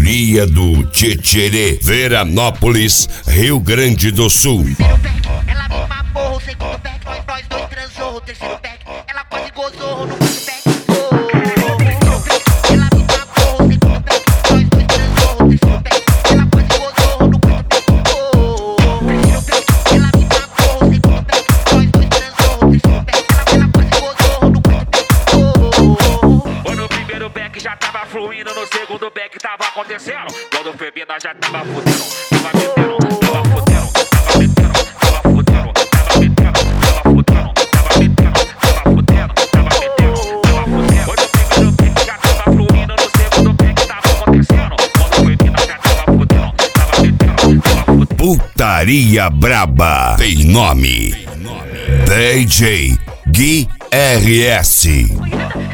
Cria do Tietê, Veranópolis, Rio Grande do Sul. Ela me mamou, o segundo back, nós dois transou. O terceiro back, ela quase gozou no quarto back. Ela me mamou, o segundo back, nós dois transou. O terceiro back, ela quase gozou no quarto back. Terceiro back, ela me mamou, o segundo back, nós dois transou. O terceiro back, ela quase gozou no quarto back. No primeiro back já tava fluindo, no segundo back tava acontecendo. Quando foi bem, nós já tava fudendo, tava metendo, tava fudendo, tava metendo, tava fudendo, tava metendo, tava fudendo, tava metendo, tava fudendo, tava metendo, tava fudendo. No primeiro back já tava fluindo, no segundo back tava acontecendo. Quando foi bem, nós já tava fudendo, tava metendo, tava fudendo. Putaria Braba tem nome. DJ Gui RS.